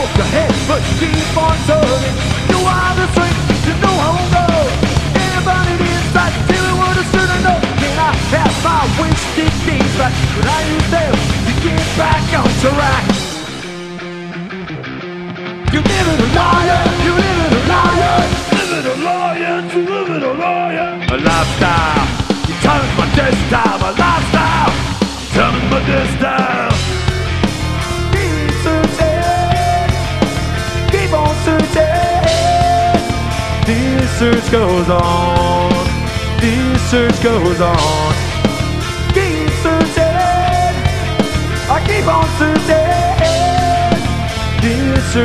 off your head, but you keep on turning. You are the strength, you know how to go. Anybody inside, tell me what I should know. Can I have my wasted days back? But I use them to get back on track. You live in a liar, you live in a liar. Live in a liar, you live in a liar. A lifestyle, you turn my death style. A lifestyle, turn my death style. Keep searching, keep on searching. This search goes on, this search goes on. Keep searching, I keep on searching. This search